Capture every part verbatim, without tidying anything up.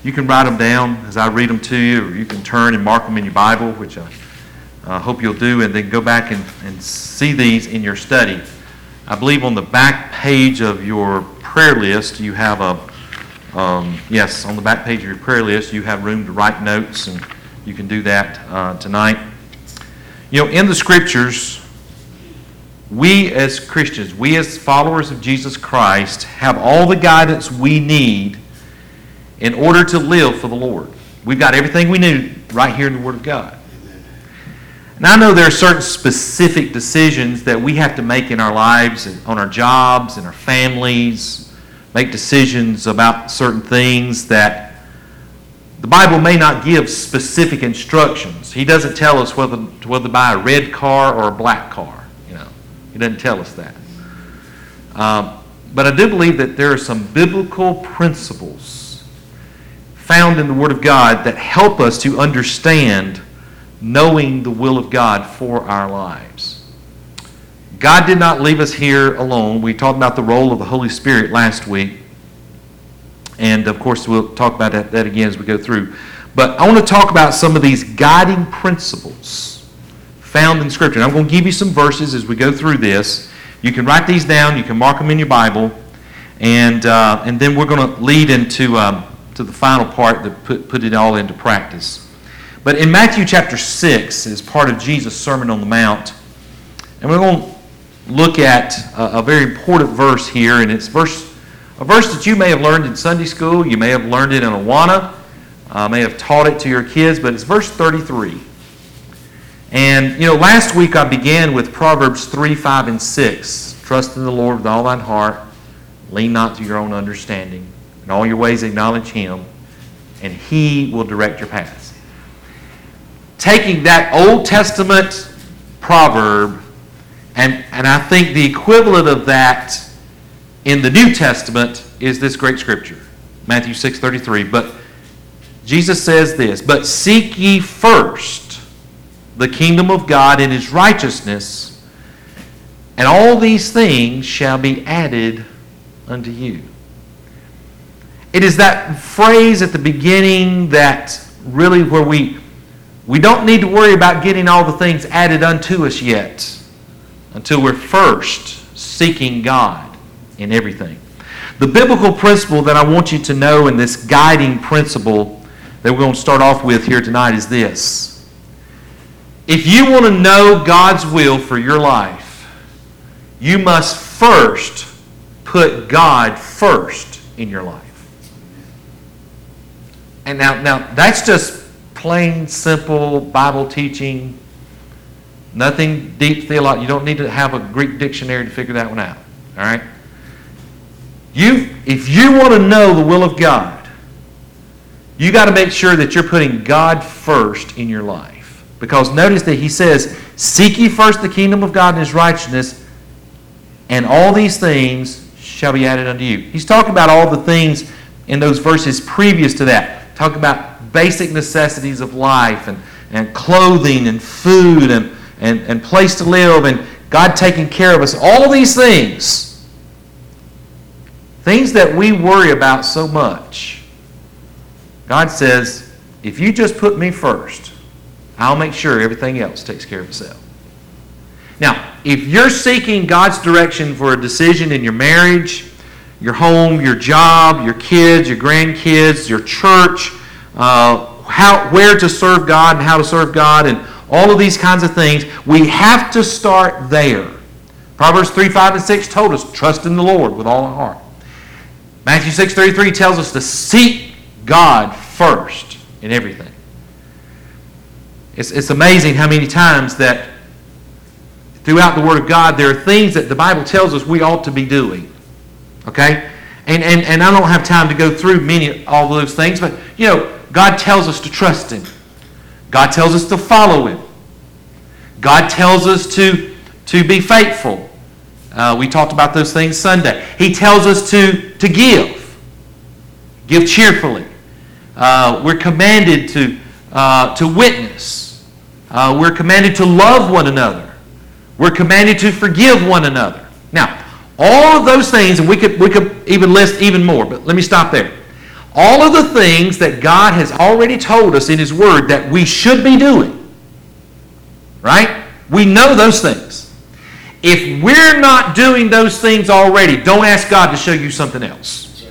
You can write them down as I read them to you, or you can turn and mark them in your Bible, which I uh, hope you'll do, and then go back and, and see these in your study. I believe on the back page of your prayer list, you have a, um, yes, on the back page of your prayer list, you have room to write notes, and you can do that uh, tonight. You know, in the Scriptures, we as Christians, we as followers of Jesus Christ, have all the guidance we need in order to live for the Lord. We've got everything we need right here in the Word of God. And I know there are certain specific decisions that we have to make in our lives, and on our jobs, and our families, make decisions about certain things that the Bible may not give specific instructions. He doesn't tell us whether, whether to buy a red car or a black car. You know, He doesn't tell us that. Um, but I do believe that there are some biblical principles found in the Word of God that help us to understand knowing the will of God for our lives. God did not leave us here alone. We talked about the role of the Holy Spirit last week. And, of course, we'll talk about that, that again as we go through. But I want to talk about some of these guiding principles found in Scripture. And I'm going to give you some verses as we go through this. You can write these down. You can mark them in your Bible. And uh, and then we're going to lead into um, to the final part that put, put it all into practice. But in Matthew chapter six, as part of Jesus' Sermon on the Mount, and we're going to look at a, a very important verse here, and it's verse a verse that you may have learned in Sunday school, you may have learned it in Awana, uh, may have taught it to your kids, but it's verse thirty-three. And, you know, last week I began with Proverbs three, five, and six. Trust in the Lord with all thine heart, lean not to your own understanding. In all your ways acknowledge Him, and He will direct your paths. Taking that Old Testament proverb, and, and I think the equivalent of that in the New Testament is this great scripture, Matthew six thirty-three. But Jesus says this, "But seek ye first the kingdom of God and His righteousness, and all these things shall be added unto you." It is that phrase at the beginning that really where we we don't need to worry about getting all the things added unto us yet until we're first seeking God in everything. The biblical principle that I want you to know, in this guiding principle that we're going to start off with here tonight, is this. If you want to know God's will for your life, you must first put God first in your life. And now, now that's just plain, simple Bible teaching. Nothing deep theology. You don't need to have a Greek dictionary to figure that one out. All right? You, if you want to know the will of God, you got to make sure that you're putting God first in your life. Because notice that He says, "Seek ye first the kingdom of God and His righteousness, and all these things shall be added unto you." He's talking about all the things in those verses previous to that. Talk about basic necessities of life, and, and clothing, and food, and, and, and place to live, and God taking care of us. All of these things. Things that we worry about so much. God says, if you just put me first, I'll make sure everything else takes care of itself. Now, if you're seeking God's direction for a decision in your marriage, your home, your job, your kids, your grandkids, your church, uh, how, where to serve God and how to serve God, and all of these kinds of things, we have to start there. Proverbs three, five, and six told us, trust in the Lord with all our heart. Matthew six thirty-three tells us to seek God first in everything. It's, it's amazing how many times that throughout the Word of God there are things that the Bible tells us we ought to be doing. Okay? And, and, and I don't have time to go through many all those things, but you know, God tells us to trust Him. God tells us to follow Him. God tells us to, to be faithful. Uh, we talked about those things Sunday. He tells us to, to give. Give cheerfully. Uh, we're commanded to, uh, to witness. Uh, we're commanded to love one another. We're commanded to forgive one another. Now, all of those things, and we could, we could even list even more, but let me stop there. all of the things that God has already told us in His Word that we should be doing. Right? We know those things. If we're not doing those things already, don't ask God to show you something else.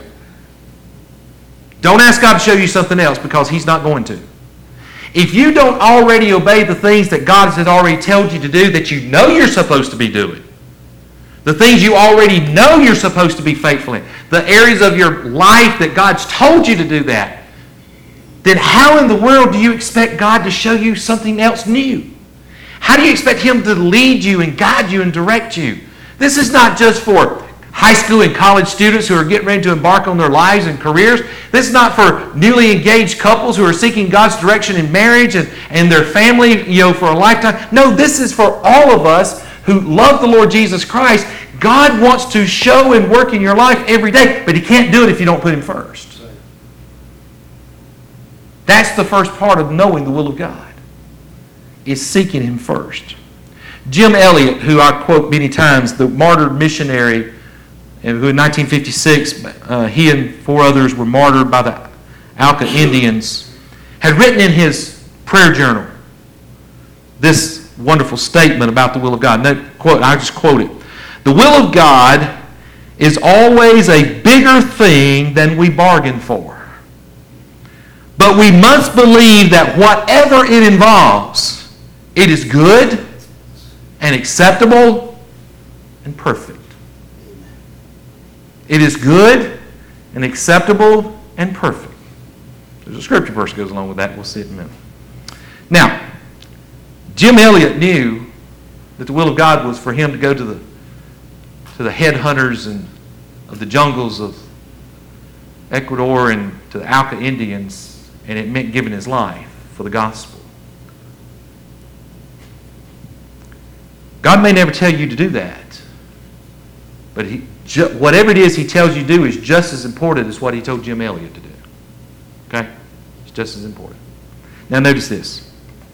Don't ask God to show you something else, because He's not going to. If you don't already obey the things that God has already told you to do that you know you're supposed to be doing, the things you already know you're supposed to be faithful in, the areas of your life that God's told you to do that, then how in the world do you expect God to show you something else new? How do you expect Him to lead you and guide you and direct you? This is not just for high school and college students who are getting ready to embark on their lives and careers. This is not for newly engaged couples who are seeking God's direction in marriage and, and their family, you know, for a lifetime. No, this is for all of us who love the Lord Jesus Christ. God wants to show and work in your life every day, but He can't do it if you don't put Him first. That's the first part of knowing the will of God, is seeking Him first. Jim Elliot, who I quote many times, the martyred missionary, who in nineteen fifty-six, uh, he and four others were martyred by the Auca Indians, had written in his prayer journal this wonderful statement about the will of God. Now, quote, I just quote it. The will of God is always a bigger thing than we bargain for. But we must believe that whatever it involves, it is good and acceptable and perfect. It is good and acceptable and perfect. There's a scripture verse that goes along with that. We'll see it in a minute. Now, Jim Elliot knew that the will of God was for him to go to the to the headhunters and of the jungles of Ecuador and to the Auca Indians, and it meant giving his life for the gospel. God may never tell you to do that, but he, ju- whatever it is He tells you to do is just as important as what He told Jim Elliot to do. Okay? It's just as important. Now notice this.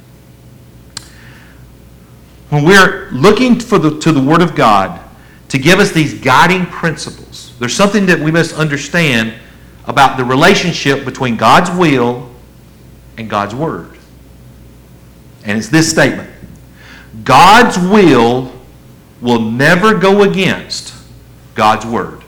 When we're looking for the, to the Word of God to give us these guiding principles, there's something that we must understand about the relationship between God's will and God's Word. And it's this statement. God's will will never go against God's Word.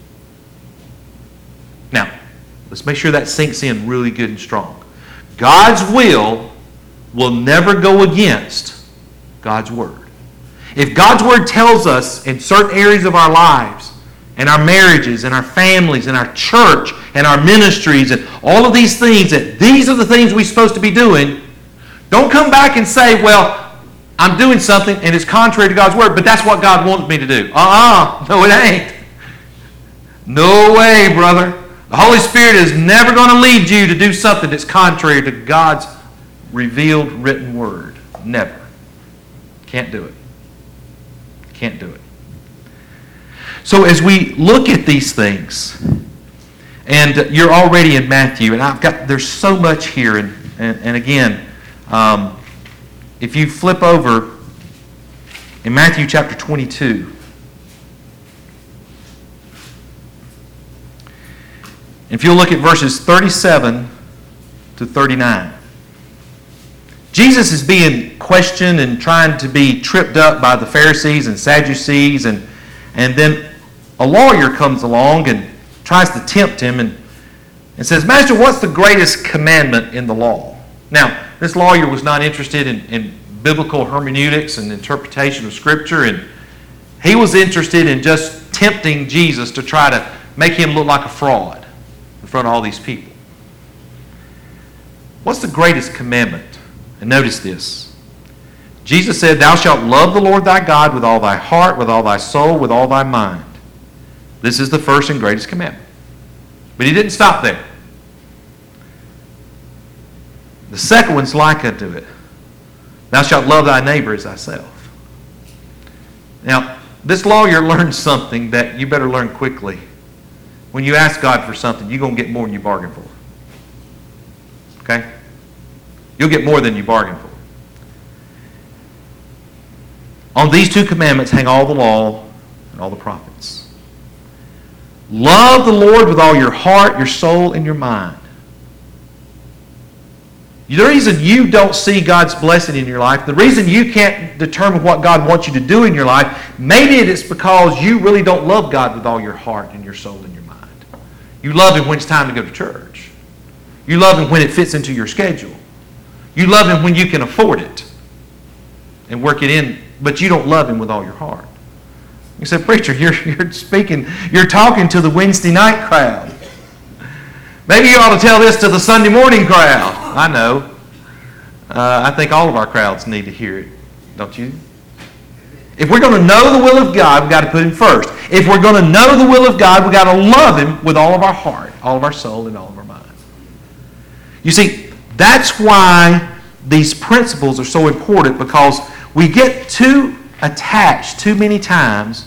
Now, let's make sure that sinks in really good and strong. God's will will never go against God's Word. If God's Word tells us in certain areas of our lives, and our marriages, and our families, and our church, and our ministries, and all of these things, that these are the things we're supposed to be doing, don't come back and say, well, I'm doing something and it's contrary to God's Word, but that's what God wants me to do. Uh-uh. No, it ain't. No way, brother. The Holy Spirit is never going to lead you to do something that's contrary to God's revealed written Word. Never. Can't do it. Can't do it. So as we look at these things, and you're already in Matthew, and I've got, there's so much here, and, and, and again, um, if you flip over in Matthew chapter twenty-two, if you'll look at verses thirty-seven to thirty-nine, Jesus is being questioned and trying to be tripped up by the Pharisees and Sadducees, and, and then a lawyer comes along and tries to tempt him and, and says, Master, what's the greatest commandment in the law? Now, this lawyer was not interested in, in biblical hermeneutics and interpretation of Scripture, and he was interested in just tempting Jesus to try to make him look like a fraud in front of all these people. What's the greatest commandment? And notice this. Jesus said, Thou shalt love the Lord thy God with all thy heart, with all thy soul, with all thy mind. This is the first and greatest commandment. But He didn't stop there. The second one's like unto it. Thou shalt love thy neighbor as thyself. Now, this lawyer learned something that you better learn quickly. When you ask God for something, you're going to get more than you bargain for. Okay? You'll get more than you bargain for. On these two commandments hang all the law and all the prophets. Love the Lord with all your heart, your soul, and your mind. The reason you don't see God's blessing in your life, the reason you can't determine what God wants you to do in your life, maybe it's because you really don't love God with all your heart and your soul and your mind. You love Him when it's time to go to church. You love Him when it fits into your schedule. You love Him when you can afford it and work it in, but you don't love Him with all your heart. You said, preacher, you're, you're speaking, you're talking to the Wednesday night crowd. Maybe you ought to tell this to the Sunday morning crowd. I know. Uh, I think all of our crowds need to hear it, don't you? If we're going to know the will of God, we've got to put Him first. If we're going to know the will of God, we've got to love Him with all of our heart, all of our soul, and all of our mind. You see, that's why these principles are so important, because we get too attached too many times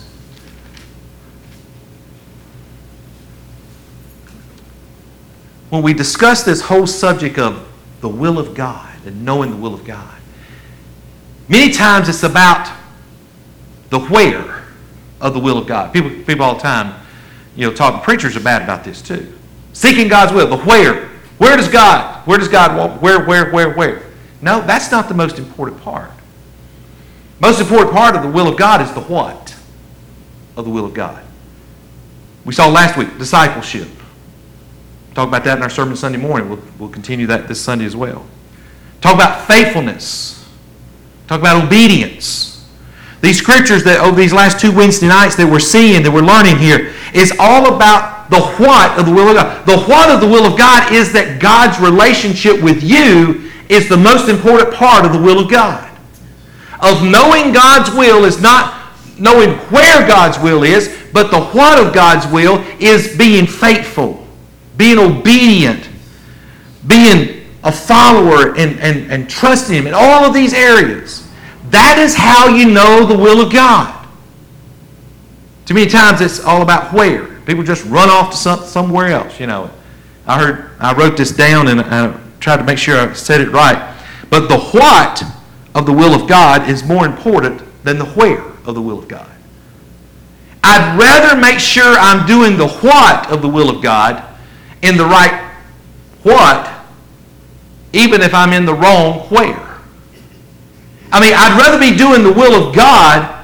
when we discuss this whole subject of the will of God and knowing the will of God. Many times it's about the where of the will of God. People, people all the time, you know, talking, preachers are bad about this too. Seeking God's will, the where. Where does God, where does God want, where, where, where, where? No, that's not the most important part. Most important part of the will of God is the what of the will of God. We saw last week, discipleship. Talk about that in our sermon Sunday morning. We'll, we'll continue that this Sunday as well. Talk about faithfulness. Talk about obedience. These scriptures that over these last two Wednesday nights that we're seeing, that we're learning here, is all about the what of the will of God. The what of the will of God is that God's relationship with you is the most important part of the will of God. Of knowing God's will is not knowing where God's will is, but the what of God's will is being faithful, being obedient, being a follower and, and, and trusting Him in all of these areas. That is how you know the will of God. Too many times it's all about where. People just run off to some, somewhere else, you know. I heard, I wrote this down and I tried to make sure I said it right. But the what of the will of God is more important than the where of the will of God. I'd rather make sure I'm doing the what of the will of God in the right what, even if I'm in the wrong where. I mean, I'd rather be doing the will of God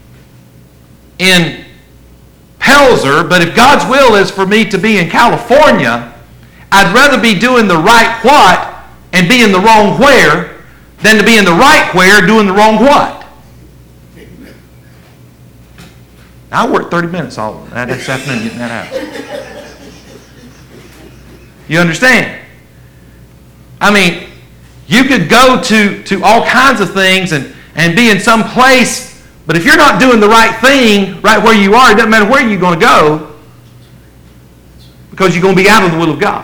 in Pelzer, but if God's will is for me to be in California, I'd rather be doing the right what and be in the wrong where than to be in the right where doing the wrong what. I worked thirty minutes all this afternoon getting that out. You understand? I mean, you could go to, to all kinds of things and, and be in some place, but if you're not doing the right thing right where you are, it doesn't matter where you're going to go, because you're going to be out of the will of God.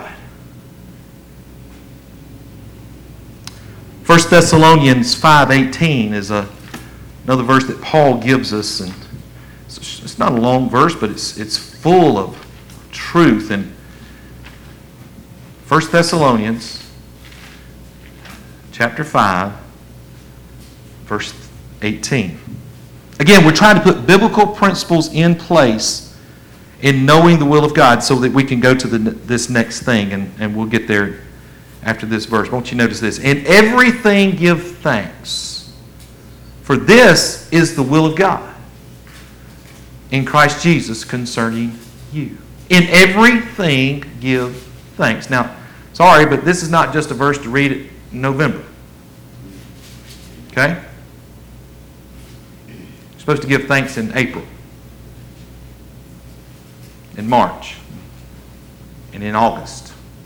First Thessalonians five eighteen is a, another verse that Paul gives us, and it's, it's not a long verse, but it's it's full of truth. And First Thessalonians chapter five, verse eighteen. Again, we're trying to put biblical principles in place in knowing the will of God so that we can go to the, this next thing, and, and we'll get there after this verse. Won't you notice this? In everything give thanks, for this is the will of God in Christ Jesus concerning you. In everything give thanks. Now, sorry, but this is not just a verse to read in November. Okay? You're supposed to give thanks in April, in March, and in August.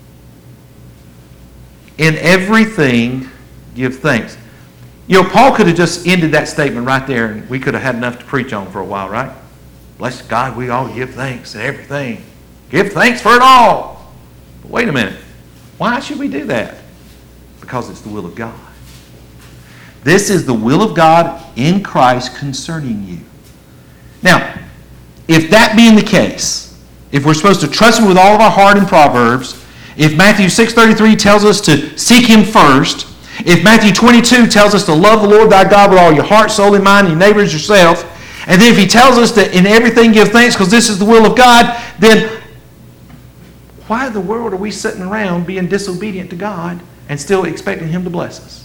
In everything, give thanks. You know, Paul could have just ended that statement right there, and we could have had enough to preach on for a while, right? Bless God, we all give thanks in everything. Give thanks for it all. But wait a minute. Why should we do that? Because it's the will of God. This is the will of God in Christ concerning you. Now, if that being the case, if we're supposed to trust Him with all of our heart in Proverbs, if Matthew six thirty-three tells us to seek Him first, if Matthew twenty-two tells us to love the Lord thy God with all your heart, soul, and mind, and your neighbor as yourself, And then if he tells us that in everything give thanks because this is the will of God, then why in the world are we sitting around being disobedient to God and still expecting him to bless us?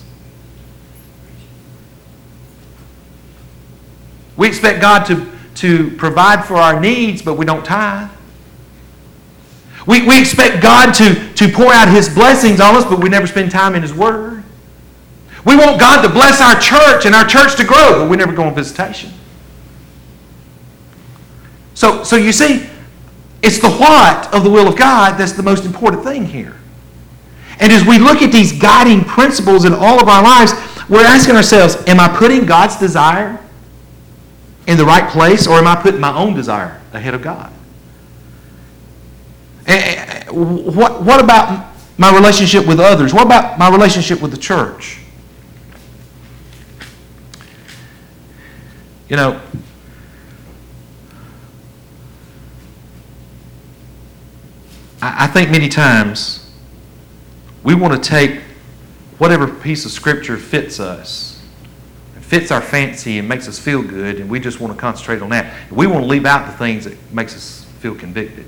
We expect God to, to provide for our needs, but we don't tithe. We, we expect God to, to pour out his blessings on us, but we never spend time in his word. We want God to bless our church and our church to grow, but we never go on visitation. So, so you see, it's the what of the will of God that's the most important thing here. And as we look at these guiding principles in all of our lives, we're asking ourselves, am I putting God's desire in the right place, or am I putting my own desire ahead of God? What, what about my relationship with others? What about my relationship with the church? You know, I, I think many times we want to take whatever piece of Scripture fits us, fits our fancy and makes us feel good, and we just want to concentrate on that. We want to leave out the things that makes us feel convicted.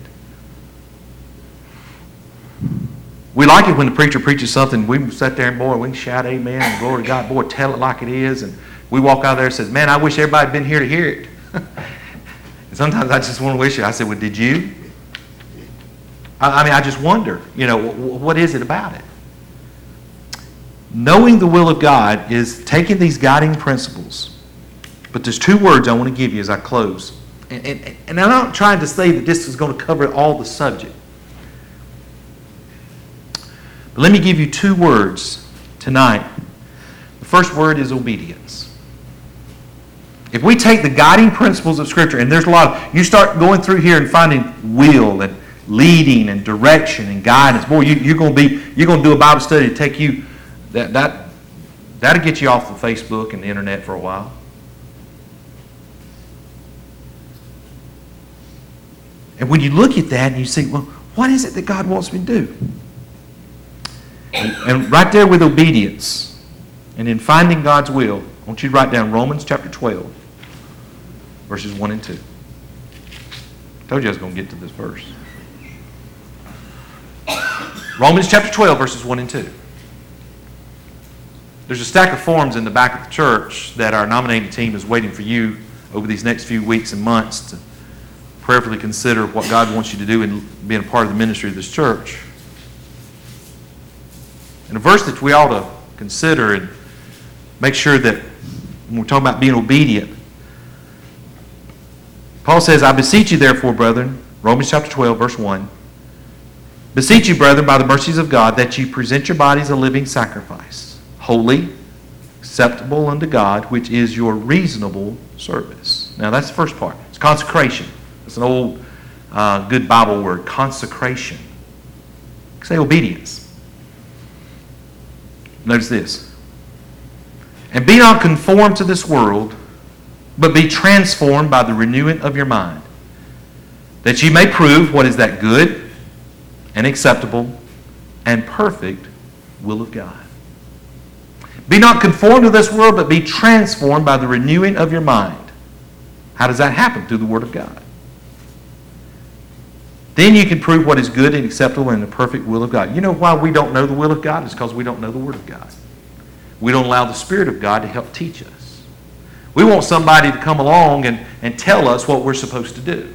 We like it when the preacher preaches something, we sit there and, boy, we can shout amen and glory to God. Boy, tell it like it is. And we walk out there and says, man, I wish everybody had been here to hear it. And sometimes I just want to wish it. I said, well, did you? I, I mean, I just wonder, you know, w- what is it about it? Knowing the will of God is taking these guiding principles. But there's two words I want to give you as I close. And, and, and I'm not trying to say that this is going to cover all the subject. But let me give you two words tonight. The first word is obedience. If we take the guiding principles of Scripture, and there's a lot of, you start going through here and finding will and leading and direction and guidance. Boy, you, you're going to be, you're going to do a Bible study to take you, that, that, that'll get you off of Facebook and the internet for a while. And when you look at that and you say, well, what is it that God wants me to do? And, and right there with obedience and in finding God's will, I want you to write down Romans chapter twelve, verses one and two. I told you I was going to get to this verse. Romans chapter twelve, verses one and two. There's a stack of forms in the back of the church that our nominating team is waiting for you over these next few weeks and months to prayerfully consider what God wants you to do in being a part of the ministry of this church. And a verse that we ought to consider and make sure that when we're talking about being obedient, Paul says, I beseech you therefore, brethren, Romans chapter twelve, verse one, beseech you, brethren, by the mercies of God, that you present your bodies a living sacrifice, holy, acceptable unto God, which is your reasonable service. Now that's the first part. It's consecration. It's an old, uh, good Bible word, consecration. Say obedience. Notice this. And be not conformed to this world, but be transformed by the renewing of your mind, that ye may prove what is that good and acceptable and perfect will of God. Be not conformed to this world, but be transformed by the renewing of your mind. How does that happen? Through the Word of God. Then you can prove what is good and acceptable and the perfect will of God. You know why we don't know the will of God? It's because we don't know the Word of God. We don't allow the Spirit of God to help teach us. We want somebody to come along and, and tell us what we're supposed to do.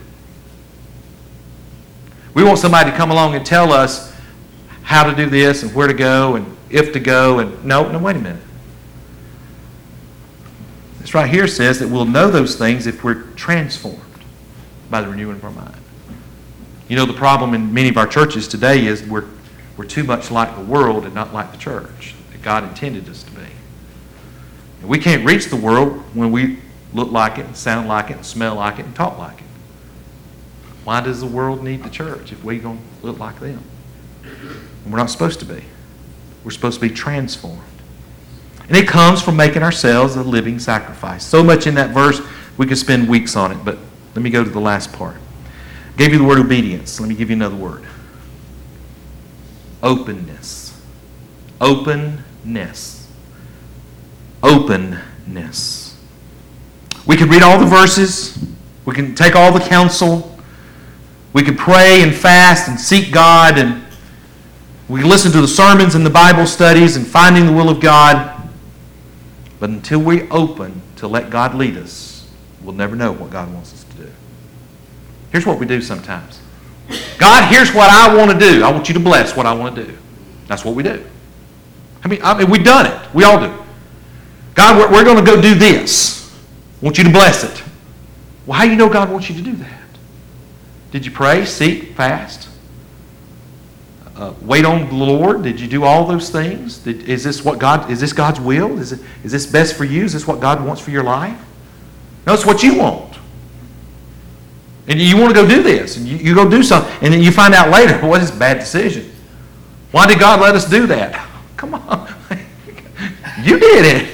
We want somebody to come along and tell us how to do this and where to go and if to go. And no, no, wait a minute. This right here says that we'll know those things if we're transformed by the renewing of our mind. You know, the problem in many of our churches today is we're, we're too much like the world and not like the church that God intended us to be. And we can't reach the world when we look like it, and sound like it, and smell like it, and talk like it. Why does the world need the church if we're going to look like them? And we're not supposed to be. We're supposed to be transformed. And it comes from making ourselves a living sacrifice. So much in that verse, we could spend weeks on it, but let me go to the last part. I gave you the word obedience. Let me give you another word. Openness. Openness. Openness. We can read all the verses. We can take all the counsel. We can pray and fast and seek God, and we can listen to the sermons and the Bible studies and finding the will of God. But until we open to let God lead us, we'll never know what God wants us to do. Here's what we do sometimes. God, here's what I want to do. I want you to bless what I want to do. That's what we do. I mean, I mean we've done it. We all do. God, we're, we're going to go do this. I want you to bless it. Well, how do you know God wants you to do that? Did you pray, seek, fast? Uh, wait on the Lord? Did you do all those things? Did, is this what God? Is this God's will? Is it? Is this best for you? Is this what God wants for your life? No, it's what you want. And you want to go do this, and you, you go do something, and then you find out later, well, it's a bad decision. Why did God let us do that? Come on, you did it.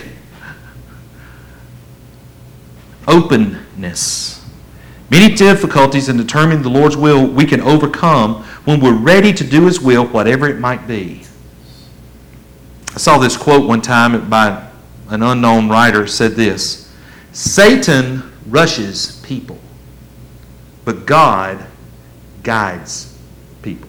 Openness. Many difficulties in determining the Lord's will we can overcome when we're ready to do His will, whatever it might be. I saw this quote one time by an unknown writer. Said this: Satan rushes people, but God guides people.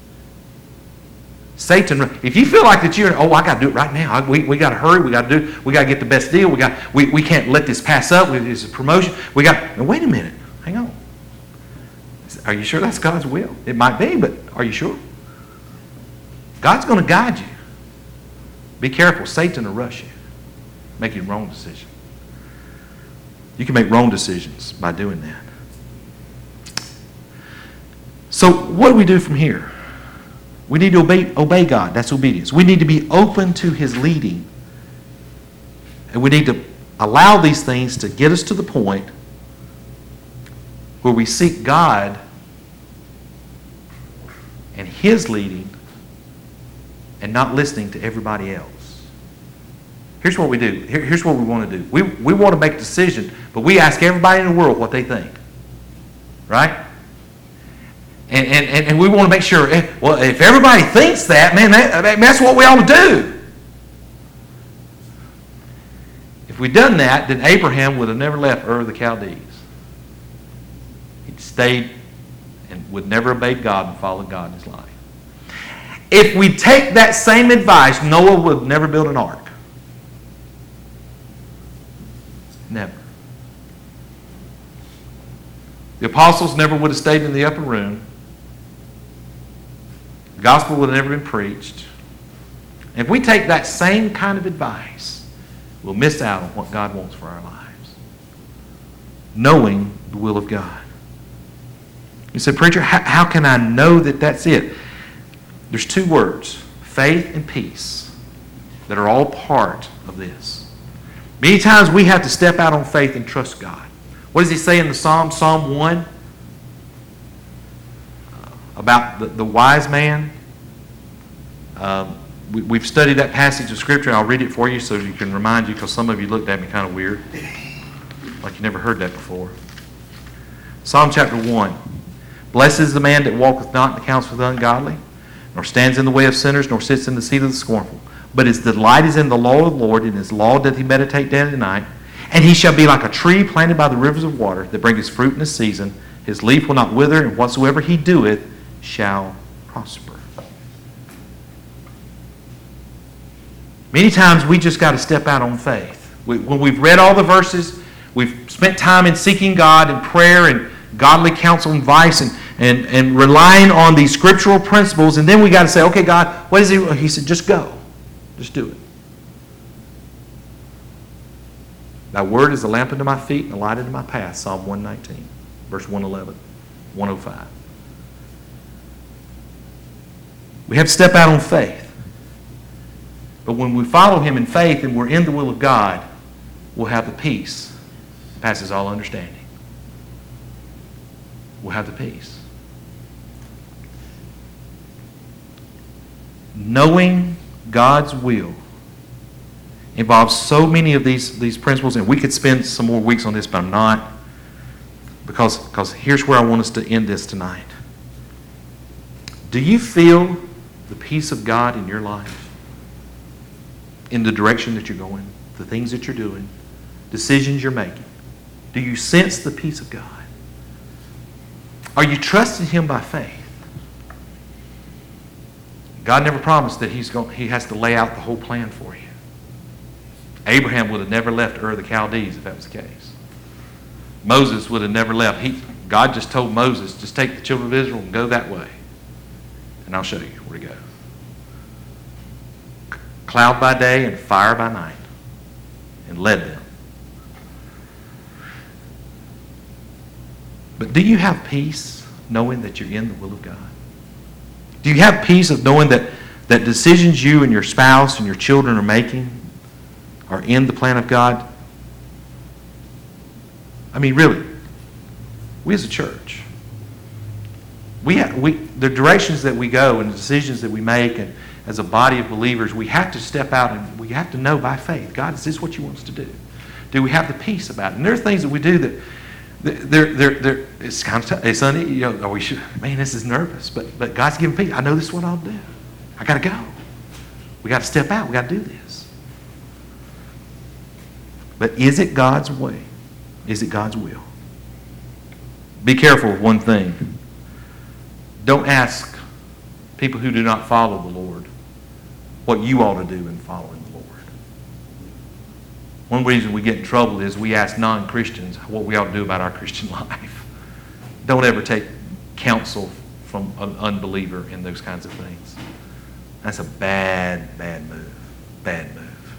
Satan, if you feel like that you're, oh, I got to do it right now. We, we got to hurry. We got to do. We got to get the best deal. We got. We, we can't let this pass up. It's a promotion. We got. Now, wait a minute. Hang on. Are you sure that's God's will? It might be, but are you sure? God's going to guide you. Be careful. Satan will rush you, make you wrong decision. You can make wrong decisions by doing that. So what do we do from here? We need to obey, obey God. That's obedience. We need to be open to His leading. And we need to allow these things to get us to the point where we seek God and His leading and not listening to everybody else. Here's what we do. Here, here's what we want to do. We, we want to make a decision, but we ask everybody in the world what they think. Right? And, and, and we want to make sure, if, well, if everybody thinks that, man, that, that's what we ought to do. If we'd done that, then Abraham would have never left Ur of the Chaldees. He'd stayed and would never obey God and followed God in his life. If we take that same advice, Noah would never build an ark. Never. The apostles never would have stayed in the upper room. The gospel would have never been preached. And if we take that same kind of advice, we'll miss out on what God wants for our lives. Knowing the will of God. You say, preacher, how, how can I know that that's it? There's two words, faith and peace, that are all part of this. Many times we have to step out on faith and trust God. What does he say in the Psalm, Psalm one? About the, the wise man. Um, we, we've studied that passage of Scripture. I'll read it for you so you can remind you, because some of you looked at me kind of weird, like you never heard that before. Psalm chapter one. Blessed is the man that walketh not in the counsel of the ungodly, nor stands in the way of sinners, nor sits in the seat of the scornful. But his delight is in the law of the Lord, and his law doth he meditate day and night. And he shall be like a tree planted by the rivers of water, that bringeth fruit in his season. His leaf will not wither, and whatsoever he doeth shall prosper. Many times we just got to step out on faith. We, when we've read all the verses, we've spent time in seeking God and prayer and godly counsel and advice and, and, and relying on these scriptural principles, and then we got to say, okay, God, what is he? He said, just go. Just do it. Thy word is a lamp unto my feet and a light unto my path. Psalm one nineteen, verse one eleven, one oh five. We have to step out on faith. But when we follow him in faith and we're in the will of God, we'll have the peace that passes all understanding. We'll have the peace. Knowing God's will involves so many of these, these principles, and we could spend some more weeks on this, but I'm not, because, because here's where I want us to end this tonight. Do you feel the peace of God in your life? In the direction that you're going, the things that you're doing, decisions you're making? Do you sense the peace of God? Are you trusting Him by faith? God never promised that he's going, He has to lay out the whole plan for you. Abraham would have never left Ur of the Chaldees if that was the case. Moses would have never left. He, God just told Moses, just take the children of Israel and go that way. And I'll show you where to go. Cloud by day and fire by night. And led them. But do you have peace knowing that you're in the will of God? Do you have peace of knowing that, that decisions you and your spouse and your children are making are in the plan of God? I mean, really, we as a church, we have, we the directions that we go and the decisions that we make, and as a body of believers, we have to step out and we have to know by faith, God, is this what you want us to do? Do we have the peace about it? And there are things that we do that they're, they're, they're, it's kind of it's uneasy. You know, we should, man, this is nervous, but but God's giving peace. I know this is what I'll do. I got to go. We got to step out. We got to do this. But is it God's way? Is it God's will? Be careful of one thing. Don't ask people who do not follow the Lord what you ought to do in following the Lord. One reason we get in trouble is we ask non-Christians what we ought to do about our Christian life. Don't ever take counsel from an unbeliever in those kinds of things. That's a bad, bad move. Bad move.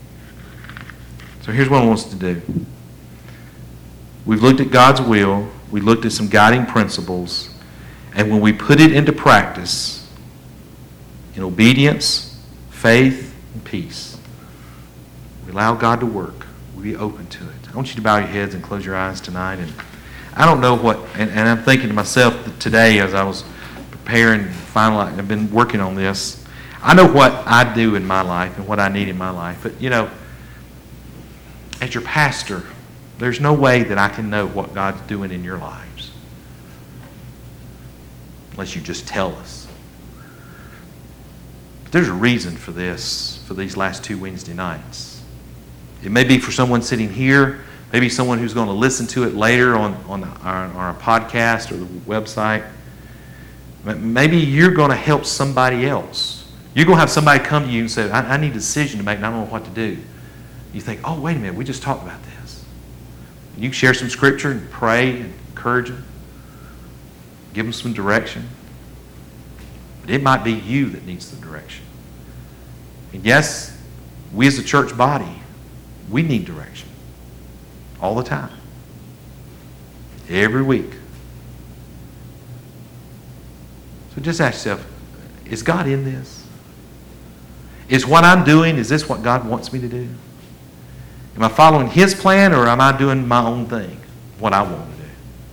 So here's what I want us to do. We've looked at God's will. We looked at some guiding principles. And when we put it into practice, in obedience, faith, and peace, we allow God to work. We be open to it. I want you to bow your heads and close your eyes tonight. And I don't know what, and, and I'm thinking to myself today as I was preparing, finally, I've been working on this. I know what I do in my life and what I need in my life. But, you know, as your pastor, there's no way that I can know what God's doing in your lives unless you just tell us. But there's a reason for this, for these last two Wednesday nights. It may be for someone sitting here, maybe someone who's going to listen to it later on, on, our, on our podcast or the website. Maybe you're going to help somebody else. You're going to have somebody come to you and say, I, I need a decision to make and I don't know what to do. You think, oh, wait a minute, we just talked about this. You can share some scripture and pray and encourage them. Give them some direction. But it might be you that needs the direction. And yes, we as a church body, we need direction. All the time. Every week. So just ask yourself, is God in this? Is what I'm doing, is this what God wants me to do? Am I following His plan or am I doing my own thing? What I want to do.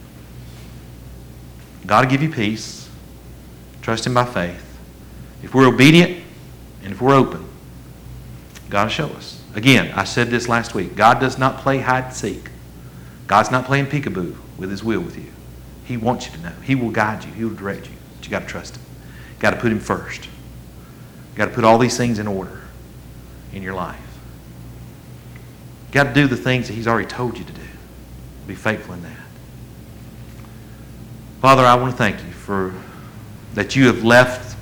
God will give you peace. Trust Him by faith. If we're obedient and if we're open, God will show us. Again, I said this last week. God does not play hide and seek. God's not playing peekaboo with His will with you. He wants you to know. He will guide you. He will direct you. But you got to trust Him. You got to put Him first. You got to put all these things in order in your life. You got to do the things that He's already told you to do. Be faithful in that. Father, I want to thank you for that you have left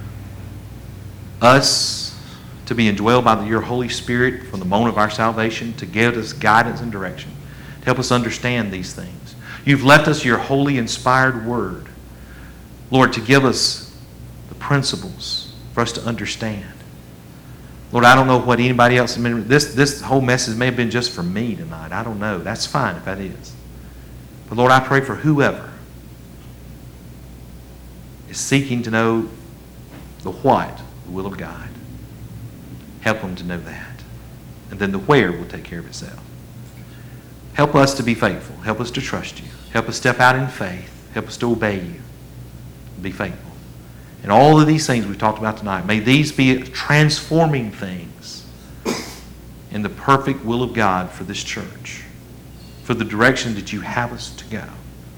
us to be indwelled by your Holy Spirit from the moment of our salvation to give us guidance and direction, to help us understand these things. You've left us your holy inspired word, Lord, to give us the principles for us to understand. Lord, I don't know what anybody else, I mean, this, this whole message may have been just for me tonight. I don't know. That's fine if that is. But Lord, I pray for whoever is seeking to know the what, the will of God. Help them to know that. And then the where will take care of itself. Help us to be faithful. Help us to trust you. Help us step out in faith. Help us to obey you. Be faithful. And all of these things we've talked about tonight, may these be transforming things in the perfect will of God for this church, for the direction that you have us to go.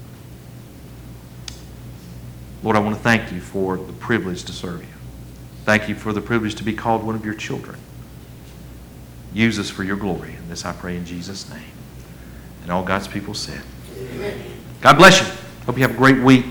Lord, I want to thank you for the privilege to serve you. Thank you for the privilege to be called one of your children. Use us for your glory. And this I pray in Jesus' name. And all God's people said. God bless you. Hope you have a great week.